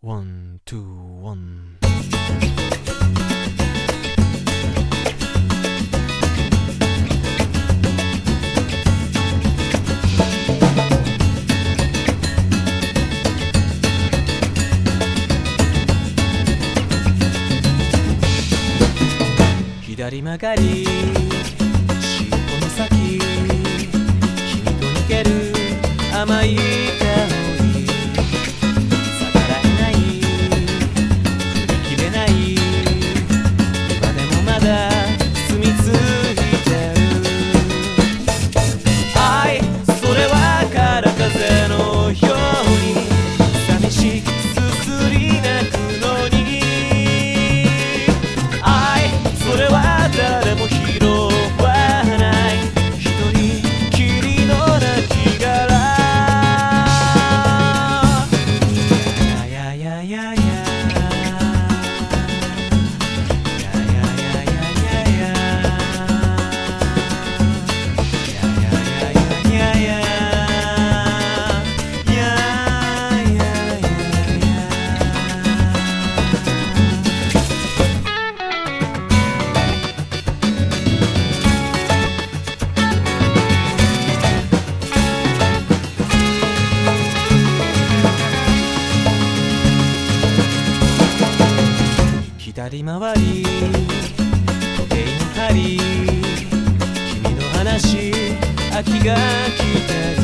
ワン、ツー、ワン。左曲がり、尻尾の先、君と似てる甘い香り、逆らえない、振り切れない、今でもまだ住み着いてる。愛、それはから風のように寂しくすすり泣くのに、愛、それは誰も拾わない一人きりの亡き殻。やややややや左回り、時計の針、君の話、秋が来てる。